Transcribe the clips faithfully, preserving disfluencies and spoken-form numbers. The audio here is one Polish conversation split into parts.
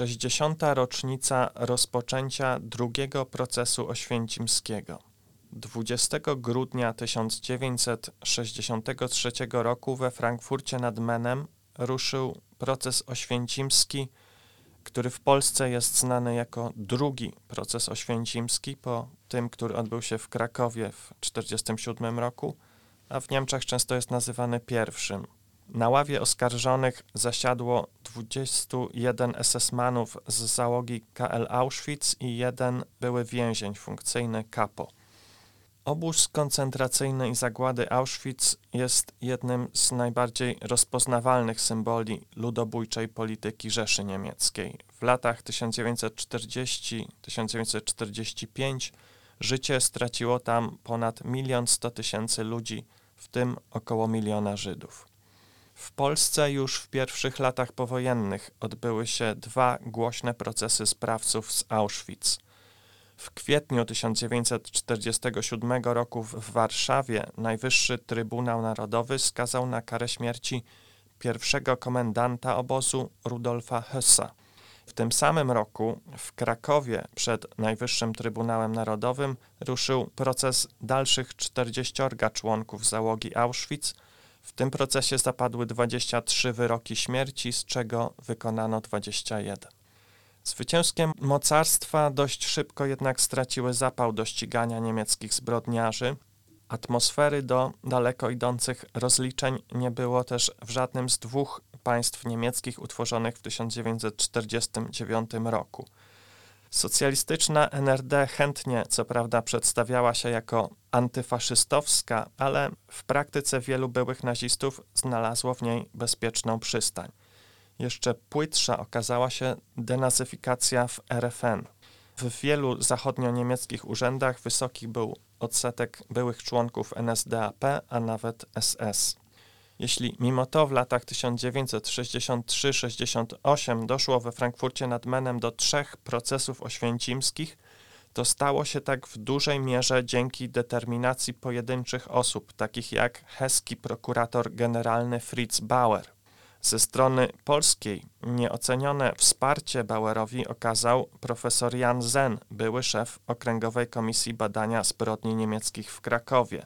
sześćdziesiąta rocznica rozpoczęcia drugiego procesu oświęcimskiego. dwudziestego grudnia tysiąc dziewięćset sześćdziesiątego trzeciego roku we Frankfurcie nad Menem ruszył proces oświęcimski, który w Polsce jest znany jako drugi proces oświęcimski po tym, który odbył się w Krakowie w tysiąc dziewięćset czterdziestym siódmym roku, a w Niemczech często jest nazywany pierwszym. Na ławie oskarżonych zasiadło dwudziestu jeden esesmanów z załogi K L Auschwitz i jeden były więzień funkcyjny kapo. Obóz koncentracyjny i zagłady Auschwitz jest jednym z najbardziej rozpoznawalnych symboli ludobójczej polityki Rzeszy Niemieckiej. W latach tysiąc dziewięćset czterdziestym do tysiąc dziewięćset czterdziestego piątego życie straciło tam ponad milion sto tysięcy ludzi, w tym około miliona Żydów. W Polsce już w pierwszych latach powojennych odbyły się dwa głośne procesy sprawców z Auschwitz. W kwietniu tysiąc dziewięćset czterdziestego siódmego roku w Warszawie Najwyższy Trybunał Narodowy skazał na karę śmierci pierwszego komendanta obozu Rudolfa Hössa. W tym samym roku w Krakowie przed Najwyższym Trybunałem Narodowym ruszył proces dalszych czterdzieściorga członków załogi Auschwitz. W tym procesie zapadły dwadzieścia trzy wyroki śmierci, z czego wykonano dwadzieścia jeden. Zwycięskie mocarstwa dość szybko jednak straciły zapał do ścigania niemieckich zbrodniarzy. Atmosfery do daleko idących rozliczeń nie było też w żadnym z dwóch państw niemieckich utworzonych w tysiąc dziewięćset czterdziestym dziewiątym roku. Socjalistyczna N R D chętnie, co prawda, przedstawiała się jako antyfaszystowska, ale w praktyce wielu byłych nazistów znalazło w niej bezpieczną przystań. Jeszcze płytsza okazała się denazyfikacja w R F N. W wielu zachodnio-niemieckich urzędach wysoki był odsetek byłych członków N S D A P, a nawet S S. Jeśli mimo to w latach tysiąc dziewięćset sześćdziesiątym trzecim do sześćdziesiątego ósmego doszło we Frankfurcie nad Menem do trzech procesów oświęcimskich, to stało się tak w dużej mierze dzięki determinacji pojedynczych osób, takich jak heski prokurator generalny Fritz Bauer. Ze strony polskiej nieocenione wsparcie Bauerowi okazał profesor Jan Zen, były szef Okręgowej Komisji Badania Zbrodni Niemieckich w Krakowie.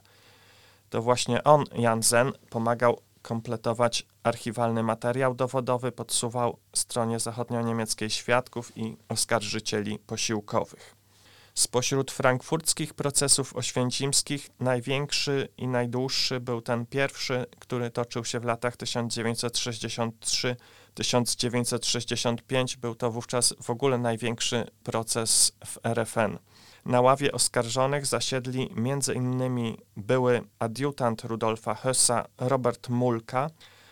To właśnie on, Jan Zen, pomagał kompletować archiwalny materiał dowodowy, podsuwał stronie zachodnio-niemieckiej świadków i oskarżycieli posiłkowych. Spośród frankfurckich procesów oświęcimskich największy i najdłuższy był ten pierwszy, który toczył się w latach tysiąc dziewięćset sześćdziesiątym trzecim do tysiąc dziewięćset sześćdziesiątego piątego. Był to wówczas w ogóle największy proces w R F N. Na ławie oskarżonych zasiedli między innymi były adiutant Rudolfa Hössa Robert Mulka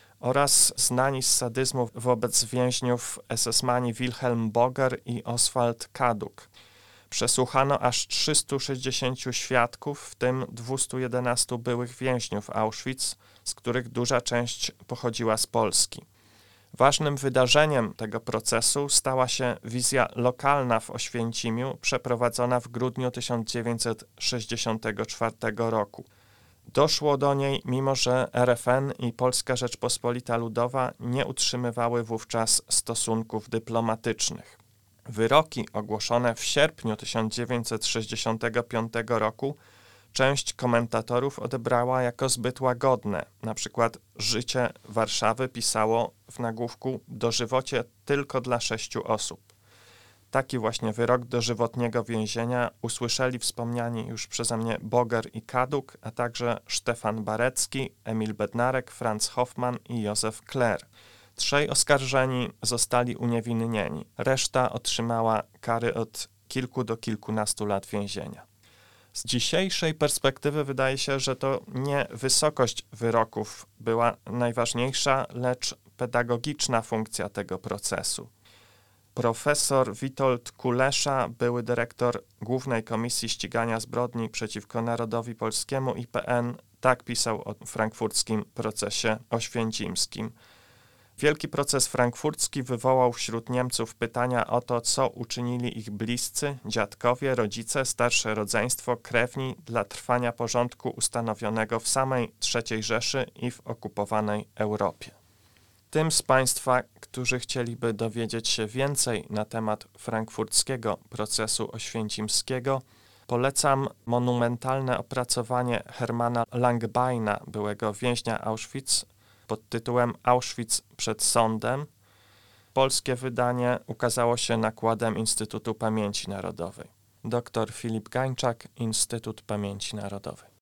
oraz znani z sadyzmu wobec więźniów esesmani Wilhelm Boger i Oswald Kaduk. Przesłuchano aż trzystu sześćdziesięciu świadków, w tym dwustu jedenastu byłych więźniów Auschwitz, z których duża część pochodziła z Polski. Ważnym wydarzeniem tego procesu stała się wizja lokalna w Oświęcimiu, przeprowadzona w grudniu tysiąc dziewięćset sześćdziesiątego czwartego roku. Doszło do niej, mimo że R F N i Polska Rzeczpospolita Ludowa nie utrzymywały wówczas stosunków dyplomatycznych. Wyroki ogłoszone w sierpniu tysiąc dziewięćset sześćdziesiątego piątego roku część komentatorów odebrała jako zbyt łagodne. Na przykład Życie Warszawy pisało w nagłówku dożywocie tylko dla sześciu osób. Taki właśnie wyrok dożywotniego więzienia usłyszeli wspomniani już przeze mnie Boger i Kaduk, a także Stefan Barecki, Emil Bednarek, Franz Hoffmann i Józef Kler. Trzej oskarżeni zostali uniewinnieni. Reszta otrzymała kary od kilku do kilkunastu lat więzienia. Z dzisiejszej perspektywy wydaje się, że to nie wysokość wyroków była najważniejsza, lecz pedagogiczna funkcja tego procesu. Profesor Witold Kulesza, były dyrektor Głównej Komisji Ścigania Zbrodni przeciwko Narodowi Polskiemu I P N, tak pisał o frankfurckim procesie oświęcimskim. Wielki proces frankfurcki wywołał wśród Niemców pytania o to, co uczynili ich bliscy, dziadkowie, rodzice, starsze rodzeństwo, krewni dla trwania porządku ustanowionego w samej trzeciej Rzeszy i w okupowanej Europie. Tym z Państwa, którzy chcieliby dowiedzieć się więcej na temat frankfurckiego procesu oświęcimskiego, polecam monumentalne opracowanie Hermana Langbeina, byłego więźnia Auschwitz, pod tytułem Auschwitz przed sądem. Polskie wydanie ukazało się nakładem Instytutu Pamięci Narodowej. Doktor Filip Gańczak, Instytut Pamięci Narodowej.